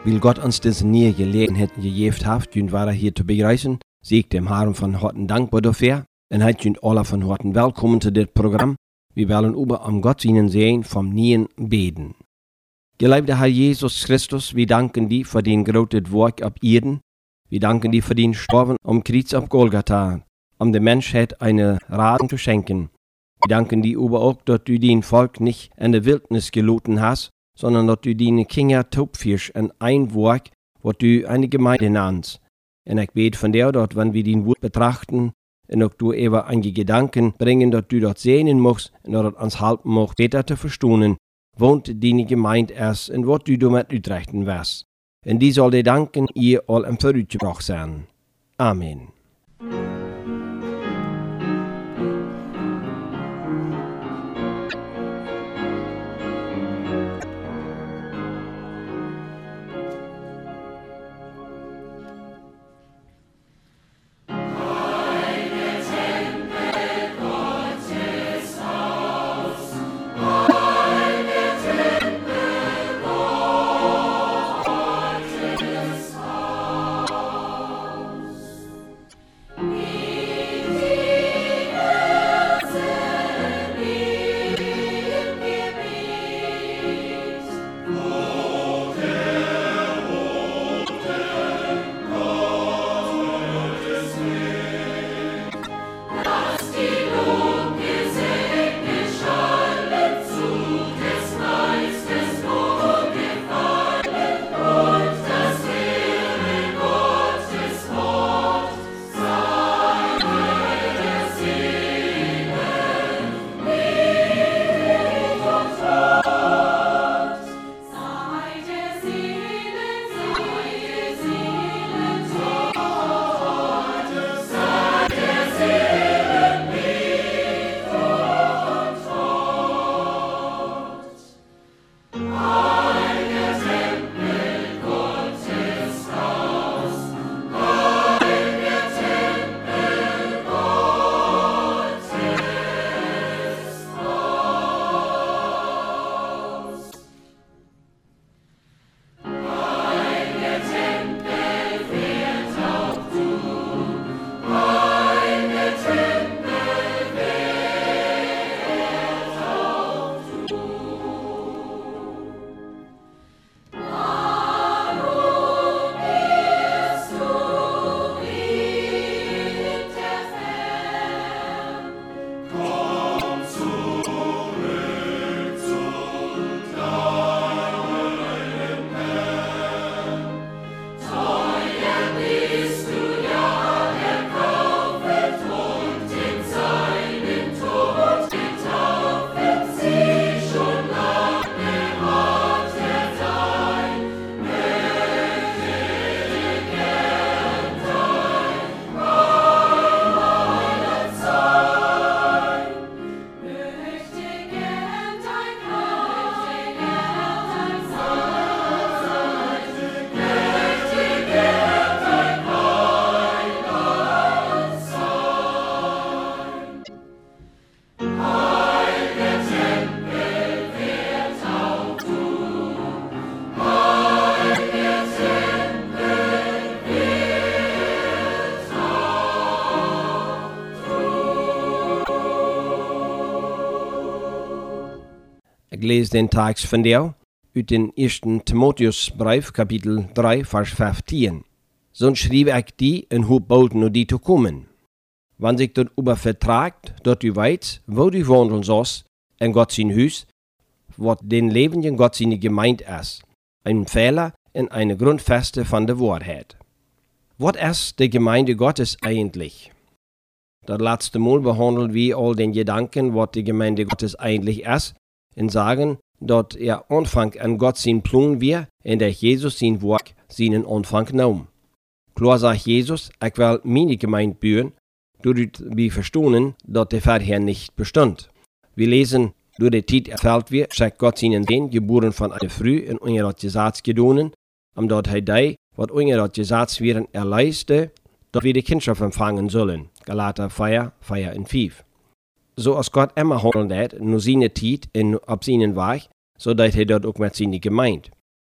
Weil Gott uns diese neue Gelegenheit gegeben hat, jünd wir hier zu begrüßen, sehe ich dem Herrn von Horten dankbar dafür. Und heute jünd alle von Horten willkommen zu diesem Programm. Wir wollen über am Gott ihnen sehen vom Nien beten. Geliebter Herr Jesus Christus, wir danken dir für den großen Werk auf Erden. Wir danken dir für den Sterben am Kreuz auf Golgatha, um der Menschheit eine Raten zu schenken. Wir danken dir aber auch, dass du dein Volk nicht in der Wildnis geloten hast, sondern dass du deine Kinder taubführst in ein Werk, was du eine Gemeinde nennst. Und ich bete von dir, dass wenn wir dein Wort betrachten, und auch du eben einige Gedanken bringen, dass du dort sehen musst und dass uns helfen musst, besser zu verstehen, wohnt deine Gemeinde ist und was du damit utrechten wirst. Und die soll dir danken, ihr all im Vorübergebracht sein. Amen. Ich lese den Text von dir aus dem 1. Timotheusbrief, Kapitel 3, Vers 15. So schrieb ich die und hob bald noch die zu kommen. Wenn sich dort über vertragt, dass du weißt, wo du wandeln sollst, in Gott sein Haus, was den lebenden Gott seine Gemeinde ist, ein Fehler und eine Grundfeste von der Wahrheit. Was ist die Gemeinde Gottes eigentlich? Das letzte Mal behandeln wir all den Gedanken, was die Gemeinde Gottes eigentlich ist, und sagen, dass Anfang an Gott sein Plan wir, und dass Jesus sein Werk seinen Anfang nahm. Klar sagt Jesus, ich will meine Gemeinde bauen, dadurch wir verstehen, dass der Vorher nicht bestand. Wir lesen, durch die Zeit erfällt wir, schickt Gott seinen Sohn, geboren von einer Frau in unserer Gesetz gedonen, omdat hij die, wat unserer Gesetz wären, erleiste, dass wir die Kindschaft empfangen sollen. Galater 4, 4 und 5. So als Gott immer handelt, nur seine Zeit und auf seinen Weg, so dass er dort auch mit seiner Gemeinde.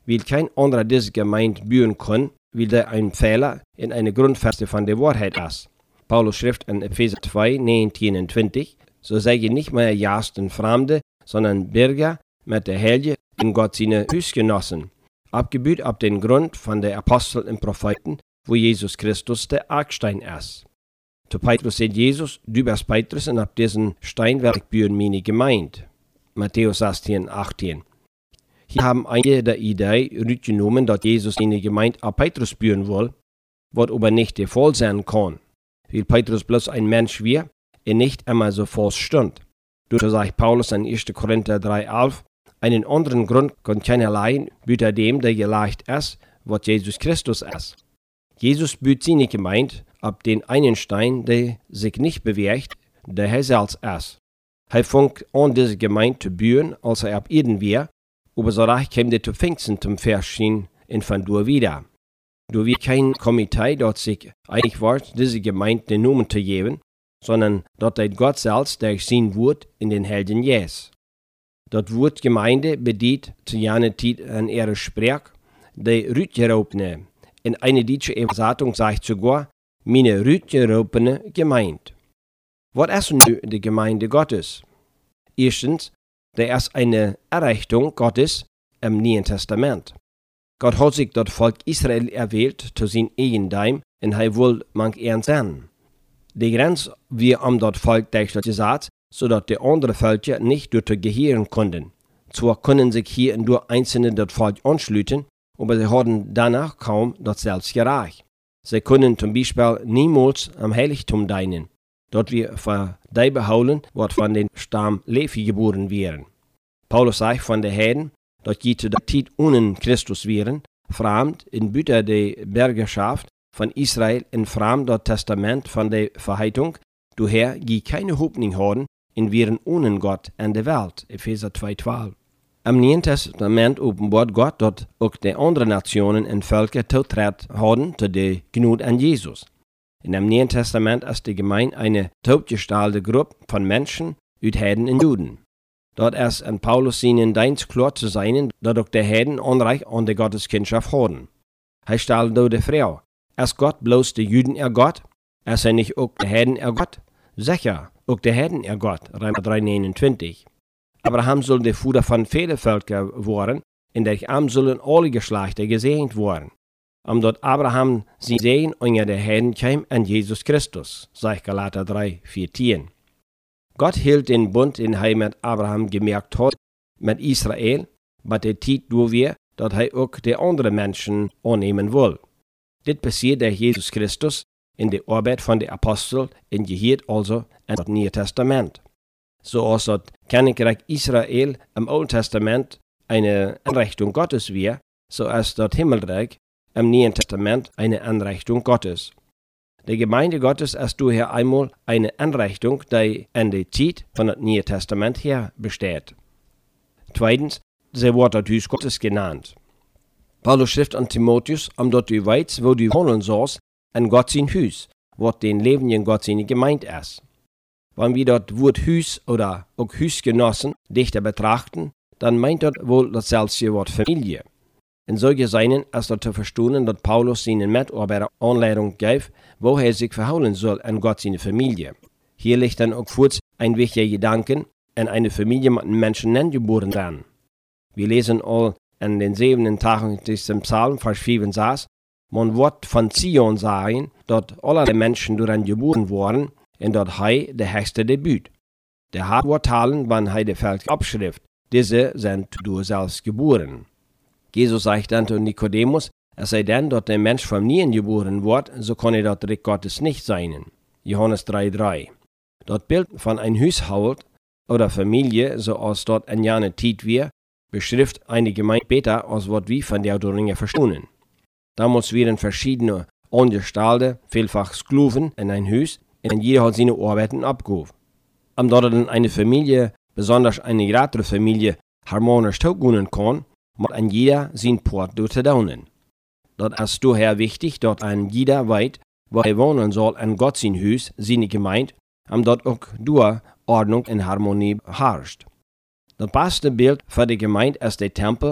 weil kein anderer diese Gemeinde bauen kann, weil der ein Fehler in eine Grundfeste von der Wahrheit ist. Paulus schrift in Epheser 2, 19 und 20, so sei ihr nicht mehr Jasten Fremde, sondern Bürger mit der Helge in Gott seine Hüsgenossen, abgebaut ab den Grund von der Apostel und Propheten, wo Jesus Christus der Eckstein ist. Zu Petrus sagt Jesus, du bist Petrus und ab diesen Steinwerk bauen meine Gemeinde. Matthäus 16, 18. Hier haben einige der Idee rückgenommen, dass Jesus seine Gemeinde ab Petrus bauen will, was aber nicht der Fall sein kann, weil Petrus bloß ein Mensch war und nicht immer so fest stand. So sagt Paulus in 1. Korinther 3,11, einen anderen Grund kann keiner leihen, büter dem, der geleicht ist, was Jesus Christus ist. Jesus büht seine Gemeinde ab den einen Stein, der sich nicht bewegt, der er selbst ist. Er fängt an, diese Gemeinde zu bauen, als er ab Eden war, aber so reich kam der zu Pfingsten zum Verschehen und von dort wieder. Da war kein Komitee, das sich einig war, diese Gemeinde den Namen zu geben, sondern dort hat Gott selbst durch sein Wort in den Helden Jesus. Dort Wort Gemeinde bedient zu jener Zeit an ihre Sprache, die Rütgeraubene. In einer deutschen Übersetzung sagt sogar, meine Rütgeraubene Gemeinde. Was ist nun die Gemeinde Gottes? Erstens, da ist eine Errichtung Gottes im Neuen Testament. Gott hat sich das Volk Israel erwählt zu sein Eigentum und er will manch ernst sein. Die Grenze wir das Volk deutlich gesagt, sodass die anderen Völker nicht dort gehören konnten. Zwar können sich hier und dort Einzelne das Volk anschließen, aber sie haben danach kaum das selbst gereicht. Sie können zum Beispiel niemals am Heiligtum dienen, dort wir für die beholen, was von den Stamm Levi geboren wären. Paulus sagt von den Heiden, dass die zu der Zeit ohne Christus wären, fremd in Büter der Bürgerschaft von Israel und fremd das Testament von der Verheißung, daher die keine Hoffnung haben, in wären ohne Gott in der Welt, Epheser 2,12. Im Neuen Testament offenbart Gott, dass auch die anderen Nationen und Völker Zutritt haben zu der Gnade an Jesus. In dem Neuen Testament ist die Gemeinde eine taubgestellte Gruppe von Menschen, aus Heiden und Juden. Dort ist an Paulus seinen Dienst klar zu sein, dass auch die Heiden Anrecht an der Gotteskindschaft haben. Er stellt da die Frage, ist Gott bloß die Juden ihr Gott? Ist er nicht auch die Heiden ihr Gott? Sicher, auch die Heiden ihr Gott, Römer 3,29. Abraham soll der Vater von vielen Völkern werden, in der Arm sollen alle Geschlechter gesegnet werden. Dort Abraham sein Segen unter der Heiden kam an Jesus Christus, sagt Galater 3,14. Gott hielt den Bund, den er mit Abraham gemerkt hat, mit Israel, bei der Zeit, wo wir, dass er auch die anderen Menschen annehmen will. Das passiert durch Jesus Christus in der Arbeit von den Aposteln und gehört also in das Neue Testament. So als das Königreich Israel im Alten Testament eine Anrichtung Gottes war, so ist das Himmelreich im Neuen Testament eine Anrichtung Gottes. Die Gemeinde Gottes ist daher einmal eine Anrichtung, die in der Zeit von dem Neuen Testament her besteht. Zweitens, sie wird das Haus Gottes genannt. Paulus schrift an Timotheus, dort du weißt, wo du wohnen sollst, in Gott sein Haus, was den lebenden Gott seine Gemeinde ist. Wenn wir das Wort Haus oder auch Hausgenossen dichter betrachten, dann meint das wohl dasselbe Wort Familie. In solchen Seinen ist das zu verstehen, dass Paulus seinen Mitarbeiter Anleitung gibt, wo er sich verhalten soll an Gott seine Familie. Hier liegt dann auch kurz ein wichtiger Gedanke, in eine Familie mit Menschen geboren werden. Wir lesen all in den 7. Tagen des Psalm, Vers 5 und 6, man wird von Zion sagen, dort alle Menschen daran geboren wurden, und dort er der höchste Debüt. Der hat wird teilen, wann er die Welt abschrift, diese sind durch selbst geboren. Jesus sagt dann zu Nikodemus, es sei denn, dass der Mensch vom Nien geboren wird, so kann er das Reich Gottes nicht sein. Johannes 3,3. Das Bild von einem Haushalt oder Familie, so als dort in jener Zeit wir, beschrift eine Gemeinde besser, als was wir von der Doringe verstehen. Damals wären verschiedene Angestellte, vielfach Sklaven, in ein Haus, und jeder hat seine Arbeiten abgehoben. Dort dann eine Familie, besonders eine größere Familie, harmonisch zugehen kann, muss an jeder sein Port durchzudauen. Dort ist daher wichtig, dass an jeder weiß, wo er wohnen soll, an Gott sein Haus, seine Gemeinde, dort auch durch Ordnung und Harmonie herrscht. Das beste Bild für die Gemeinde ist der Tempel,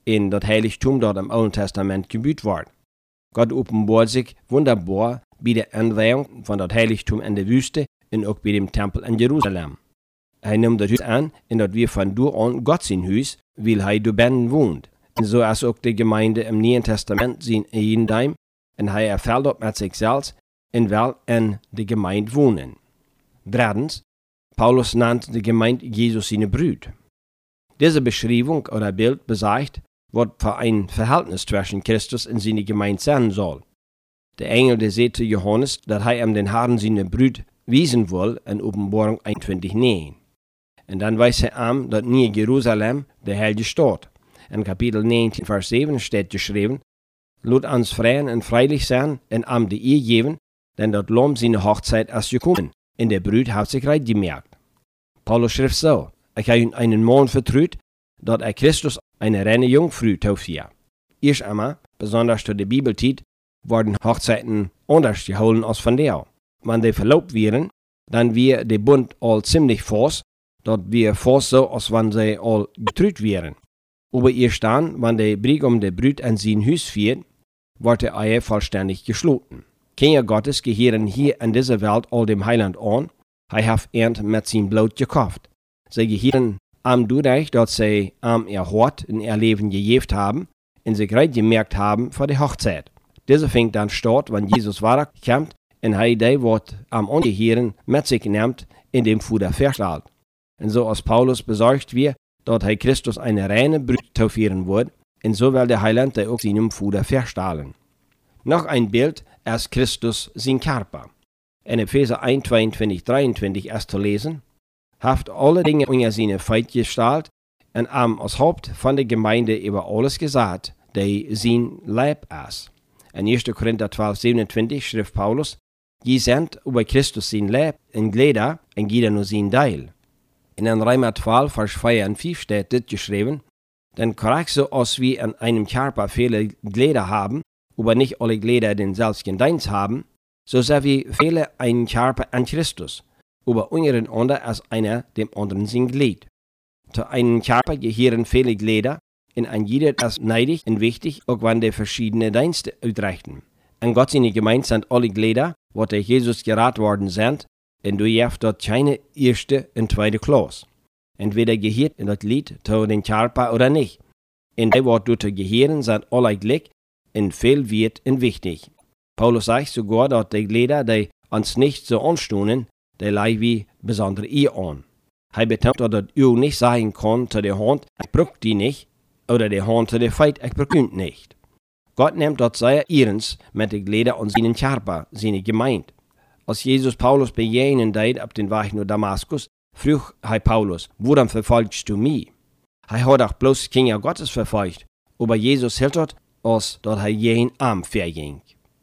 in das Heiligtum dort im Alten Testament gebaut wordt. Gott offenbart sich wunderbar bei der Anweihung von das Heiligtum in der Wüste und auch bei dem Tempel in Jerusalem. Er nimmt das Haus an, in das wir von da an Gott sein Haus, weil er da binnen wohnt. Und so ist auch die Gemeinde im Neuen Testament sein Eigentum, und er erfällt dort mit sich selbst, und will in der Gemeinde wohnen. Drittens, Paulus nannt die Gemeinde Jesus seine Brut. Diese Beschreibung oder Bild besagt, was für ein Verhältnis zwischen Christus und seiner Gemeinde sein soll. Der Engel, der sagt zu Johannes, dass er ihm den Herrn seine Brut wiesen will, in Offenbarung 21,9. Und dann weiß er ihm, dass nie Jerusalem, der heilige Stadt. In Kapitel 19, Vers 7 steht geschrieben, Lot uns freien und freilich sein und am die Ehe geben, denn dort Lamm seine Hochzeit ist gekommen, und der Brut hat sich recht gemerkt. Paulus schrieb so, ich habe einen Mann vertraut, dass er Christus eine reine Jungfrau taufiert. Erst einmal, besonders zu der Bibelzeit, wurden Hochzeiten anders geholt als von der. Wenn die verlobt wären, dann wäre der Bund all ziemlich fast, dass wir fast so, als wenn sie all getraut wären. Aber erst dann, wenn der Bräutigam der Brut an sein Haus führt, wird die Ehe vollständig geschlossen. Kinder Gottes gehören hier in dieser Welt all dem Heiland an, er hat ernt mit seinem Blut gekauft. Sie gehören am dadurch, dass sie am ihr Hort in ihr Leben gejäft haben und sich recht gemerkt haben für die Hochzeit. Diese fängt dann statt, wenn Jesus wiederkommt und er die, was am Angehören mit sich nimmt, in dem Fuder verstellt. Und so als Paulus besorgt wird, dass er Christus eine reine Brut taufieren wird, und so will der Heiland die auch seinem Fuder verstahlen. Noch ein Bild ist Christus sein Körper. In Epheser 1, 22, 23 ist zu lesen, haft alle Dinge unter seine Feit gestellt und als Haupt von der Gemeinde über alles gesagt, die sein Leib ist. In 1. Korinther 12, 27 schrieb Paulus, je sind über Christus sein Leib in Glieder und jeder nur sein Teil. In Römer 12, Vers 4 und 5 steht das geschrieben, denn korrekt so als wir an einem Körper viele Glieder haben, aber nicht alle Glieder denselben Dienst haben, so sind wir viele einen Körper an Christus, aber untereinander als einer dem anderen sein Glied. Zu einem Körper gehören viele Glieder, und ein jeder ist neidig und wichtig, auch wenn die verschiedene Dienste ausrichten. An Gott seine Gemeinde sind alle Glieder, wo durch Jesus gerat worden sind, und du hast dort keine erste und zweite Klasse. Entweder gehört in das Glied zu den Körper oder nicht. In die, wo dort gehören, sind alle gleich und viel wert und wichtig. Paulus sagt sogar, dass die Glieder, die uns nicht so anstoßen, die leih wie besondere ihr an. Er betont, dass du nicht sagen kann zu der Hand, ich brauch die nicht, oder der Hand zu der Feit, ich brauch nicht. Gott nimmt dort sehr ihrens mit den Glieder und seinen Körper, seine Gemeinde. Als Jesus Paulus begegnen deed auf den Weg nach Damaskus, frug Paulus, warum verfolgst du mich? Er hat auch bloß Kinder Gottes verfolgt, aber Jesus hielt dort, als dass jeden Arm verging.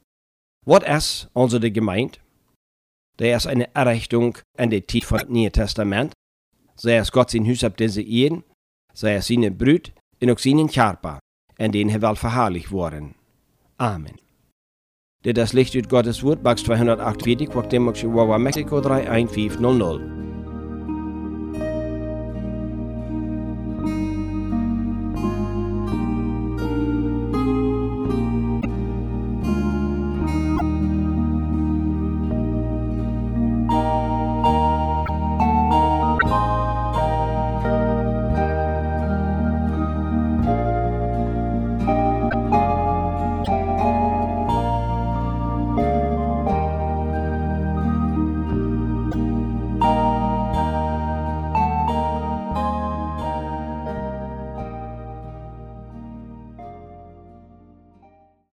Was ist also die Gemeinde? Der ist eine Errichtung in der Zeit vom Neuen Testament. Sei es Gott sein Haus auf diese Erden, sei es seine Brut und auch seinen Körper, in den er will verherrlicht worden. Amen. Das Licht ut Gottes Wort, Box 248, Chihuahua, Mexiko 31500.